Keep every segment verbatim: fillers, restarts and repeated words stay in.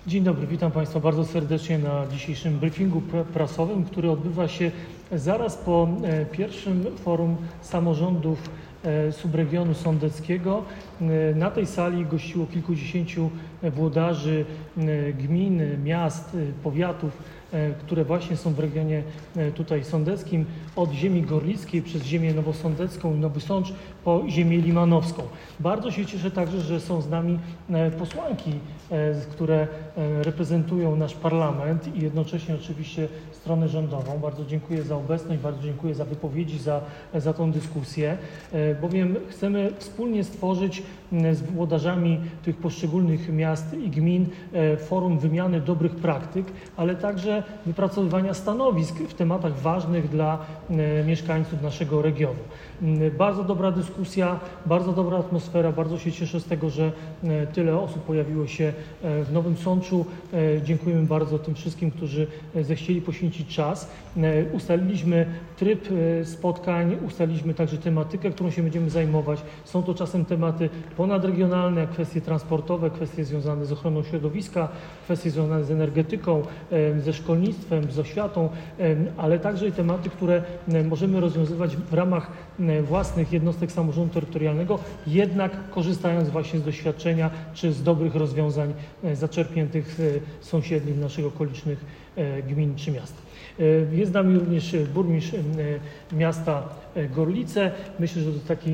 Dzień dobry, witam Państwa bardzo serdecznie na dzisiejszym briefingu prasowym, który odbywa się zaraz po pierwszym forum samorządów subregionu sądeckiego. Na tej sali gościło kilkudziesięciu włodarzy gmin, miast, powiatów, które właśnie są w regionie tutaj sądeckim, od ziemi gorlickiej przez ziemię nowosądecką i Nowy Sącz po ziemię limanowską. Bardzo się cieszę także, że są z nami posłanki, które reprezentują nasz parlament i jednocześnie oczywiście stronę rządową. Bardzo dziękuję za obecność, bardzo dziękuję za wypowiedzi, za, za tą dyskusję, bowiem chcemy wspólnie stworzyć z włodarzami tych poszczególnych miast i gmin forum wymiany dobrych praktyk, ale także wypracowywania stanowisk w tematach ważnych dla mieszkańców naszego regionu. Bardzo dobra dyskusja, bardzo dobra atmosfera, bardzo się cieszę z tego, że tyle osób pojawiło się w Nowym Sączu. Dziękujemy bardzo tym wszystkim, którzy zechcieli poświęcić czas. Ustaliliśmy tryb spotkań, ustaliliśmy także tematykę, którą się będziemy zajmować. Są to czasem tematy ponadregionalne, kwestie transportowe, kwestie związane z ochroną środowiska, kwestie związane z energetyką, ze szkolnictwem, z oświatą, ale także i tematy, które możemy rozwiązywać w ramach własnych jednostek samorządu terytorialnego, jednak korzystając właśnie z doświadczenia czy z dobrych rozwiązań zaczerpniętych z sąsiednich naszych okolicznych gmin czy miast. Jest z nami również burmistrz miasta Gorlice. Myślę, że to taki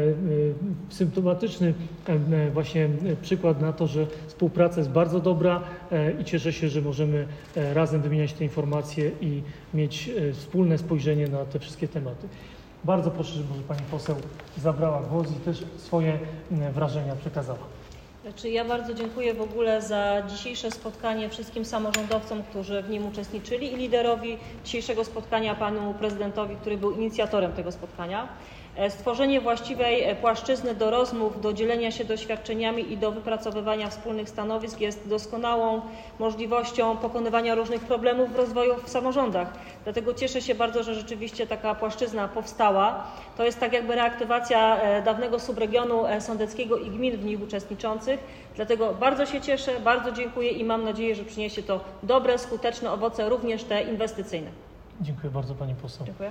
symptomatyczny właśnie przykład na to, że współpraca jest bardzo dobra i cieszę się, że możemy razem wymieniać te informacje i mieć wspólne spojrzenie na te wszystkie tematy. Bardzo proszę, żeby może Pani poseł zabrała głos i też swoje wrażenia przekazała. Znaczy, ja bardzo dziękuję w ogóle za dzisiejsze spotkanie wszystkim samorządowcom, którzy w nim uczestniczyli i liderowi dzisiejszego spotkania, panu prezydentowi, który był inicjatorem tego spotkania. Stworzenie właściwej płaszczyzny do rozmów, do dzielenia się doświadczeniami i do wypracowywania wspólnych stanowisk jest doskonałą możliwością pokonywania różnych problemów w rozwoju w samorządach. Dlatego cieszę się bardzo, że rzeczywiście taka płaszczyzna powstała. To jest tak jakby reaktywacja dawnego subregionu sądeckiego i gmin w nich uczestniczących. Dlatego bardzo się cieszę, bardzo dziękuję i mam nadzieję, że przyniesie to dobre, skuteczne owoce, również te inwestycyjne. Dziękuję bardzo Pani poseł. Dziękuję.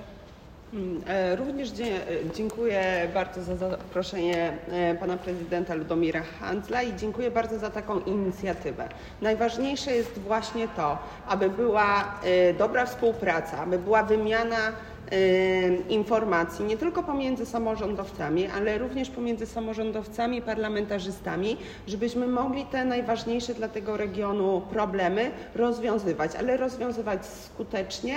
Również dziękuję bardzo za zaproszenie pana prezydenta Ludomira Handzla i dziękuję bardzo za taką inicjatywę. Najważniejsze jest właśnie to, aby była dobra współpraca, aby była wymiana informacji nie tylko pomiędzy samorządowcami, ale również pomiędzy samorządowcami i parlamentarzystami, żebyśmy mogli te najważniejsze dla tego regionu problemy rozwiązywać, ale rozwiązywać skutecznie,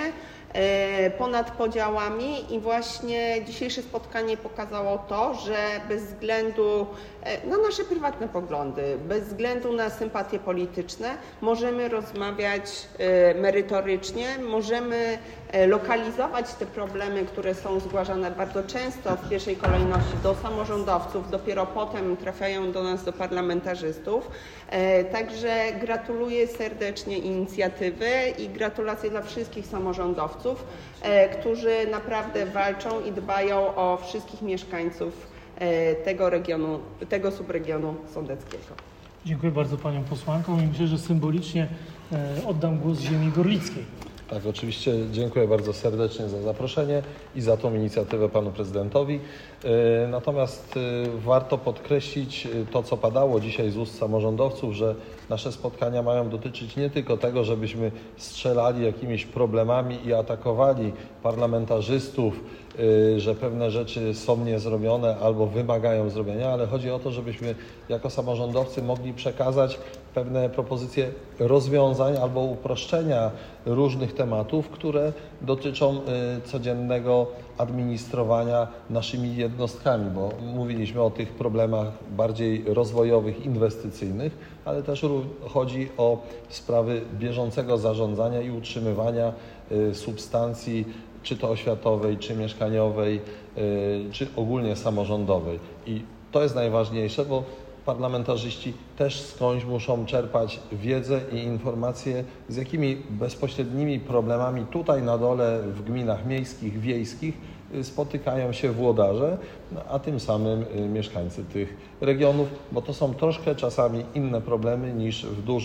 ponad podziałami i właśnie dzisiejsze spotkanie pokazało to, że bez względu na nasze prywatne poglądy, bez względu na sympatie polityczne możemy rozmawiać merytorycznie, możemy lokalizować te problemy, które są zgłaszane bardzo często w pierwszej kolejności do samorządowców, dopiero potem trafiają do nas, do parlamentarzystów. Także gratuluję serdecznie inicjatywy i gratulacje dla wszystkich samorządowców, którzy naprawdę walczą i dbają o wszystkich mieszkańców tego regionu, tego subregionu sądeckiego. Dziękuję bardzo Panią posłankom i myślę, że symbolicznie oddam głos ziemi gorlickiej. Tak, oczywiście dziękuję bardzo serdecznie za zaproszenie i za tą inicjatywę panu prezydentowi. Natomiast warto podkreślić to, co padało dzisiaj z ust samorządowców, że nasze spotkania mają dotyczyć nie tylko tego, żebyśmy strzelali jakimiś problemami i atakowali parlamentarzystów, że pewne rzeczy są niezrobione albo wymagają zrobienia, ale chodzi o to, żebyśmy jako samorządowcy mogli przekazać pewne propozycje rozwiązań albo uproszczenia różnych tematów, które dotyczą codziennego administrowania naszymi jednostkami, bo mówiliśmy o tych problemach bardziej rozwojowych, inwestycyjnych, ale też chodzi o sprawy bieżącego zarządzania i utrzymywania substancji, czy to oświatowej, czy mieszkaniowej, czy ogólnie samorządowej. I to jest najważniejsze, bo parlamentarzyści też skądś muszą czerpać wiedzę i informacje, z jakimi bezpośrednimi problemami tutaj na dole w gminach miejskich, wiejskich spotykają się włodarze, a tym samym mieszkańcy tych regionów, bo to są troszkę czasami inne problemy niż w dużych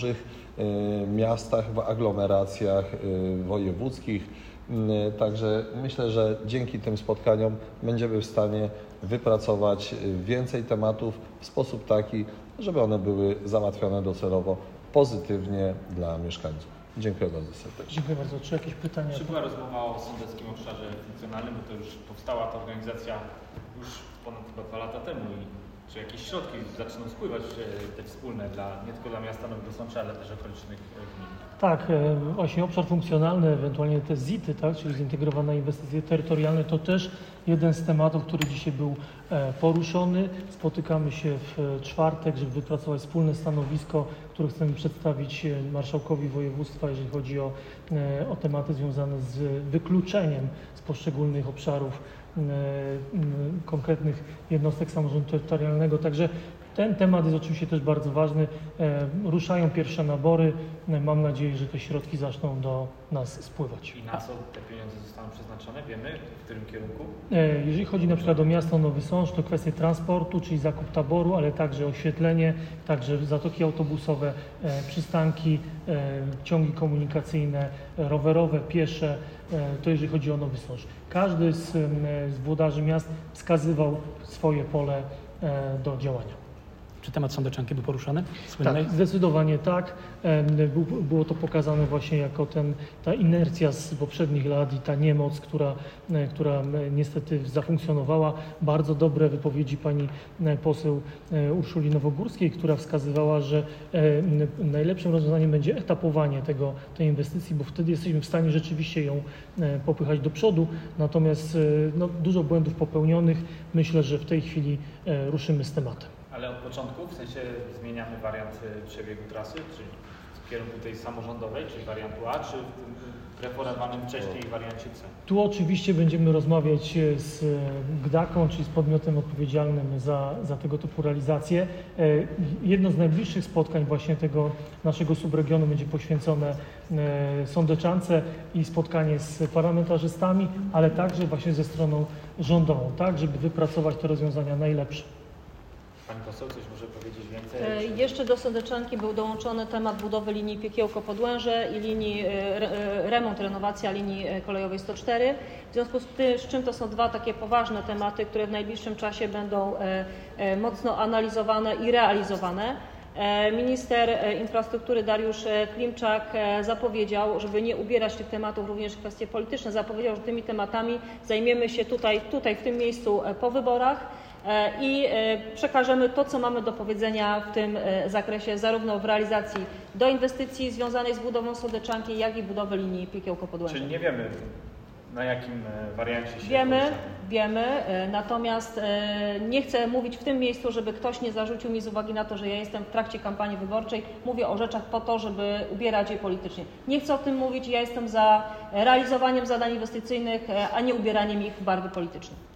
miastach, w aglomeracjach wojewódzkich. Także myślę, że dzięki tym spotkaniom będziemy w stanie wypracować więcej tematów w sposób taki, żeby one były załatwione docelowo pozytywnie dla mieszkańców. Dziękuję bardzo serdecznie. Dziękuję bardzo. Czy jakieś pytania? Czy była rozmowa o sądeckim obszarze funkcjonalnym, bo to już powstała ta organizacja już ponad chyba dwa lata temu i czy jakieś środki zaczną spływać te wspólne dla, nie tylko dla miasta Nowego Sącza, ale też okolicznych gmin? Tak, właśnie obszar funkcjonalny, ewentualnie te zity, tak, czyli zintegrowane inwestycje terytorialne, to też jeden z tematów, który dzisiaj był poruszony. Spotykamy się w czwartek, żeby wypracować wspólne stanowisko, które chcemy przedstawić marszałkowi województwa, jeżeli chodzi o, o tematy związane z wykluczeniem z poszczególnych obszarów konkretnych jednostek samorządu terytorialnego. Także ten temat jest oczywiście też bardzo ważny. Ruszają pierwsze nabory. Mam nadzieję, że te środki zaczną do nas spływać. I na co te pieniądze zostaną przeznaczone? Wiemy, w którym kierunku? Jeżeli chodzi na przykład o miasto Nowy Sącz, to kwestie transportu, czyli zakup taboru, ale także oświetlenie, także zatoki autobusowe, przystanki, ciągi komunikacyjne, rowerowe, piesze. To jeżeli chodzi o Nowy Sącz. Każdy z, z włodarzy miast wskazywał swoje pole do działania. Czy temat sądeczanki był poruszany? Słynnej? Tak, zdecydowanie tak. Było to pokazane właśnie jako ten, ta inercja z poprzednich lat i ta niemoc, która, która niestety zafunkcjonowała. Bardzo dobre wypowiedzi pani poseł Urszuli Nowogórskiej, która wskazywała, że najlepszym rozwiązaniem będzie etapowanie tego, tej inwestycji, bo wtedy jesteśmy w stanie rzeczywiście ją popychać do przodu. Natomiast no, dużo błędów popełnionych. Myślę, że w tej chwili ruszymy z tematem. Ale od początku, w sensie zmieniamy wariant przebiegu trasy, czy w kierunku tej samorządowej, czyli wariantu A, czy w tym preferowanym wcześniej wariancie C? Tu oczywiście będziemy rozmawiać z GDAK-ą, czyli z podmiotem odpowiedzialnym za, za tego typu realizację. Jedno z najbliższych spotkań właśnie tego naszego subregionu będzie poświęcone sądeczance i spotkanie z parlamentarzystami, ale także właśnie ze stroną rządową, tak, żeby wypracować te rozwiązania najlepsze. Pani poseł coś może powiedzieć więcej? E, jeszcze do sądeczanki był dołączony temat budowy linii Piekiełko-Podłęże i linii re, remont, renowacja linii kolejowej sto cztery. W związku z tym, z czym to są dwa takie poważne tematy, które w najbliższym czasie będą e, e, mocno analizowane i realizowane. Minister infrastruktury Dariusz Klimczak zapowiedział, żeby nie ubierać tych tematów również w kwestie polityczne, zapowiedział, że tymi tematami zajmiemy się tutaj, tutaj w tym miejscu po wyborach i przekażemy to, co mamy do powiedzenia w tym zakresie, zarówno w realizacji do inwestycji związanej z budową sądeczanki, jak i budowy linii Piekiełko-Podłęże. Czyli nie wiemy, na jakim wariancie się Wiemy, poruszamy. wiemy, natomiast nie chcę mówić w tym miejscu, żeby ktoś nie zarzucił mi z uwagi na to, że ja jestem w trakcie kampanii wyborczej, mówię o rzeczach po to, żeby ubierać je politycznie. Nie chcę o tym mówić, ja jestem za realizowaniem zadań inwestycyjnych, a nie ubieraniem ich w barwy polityczne.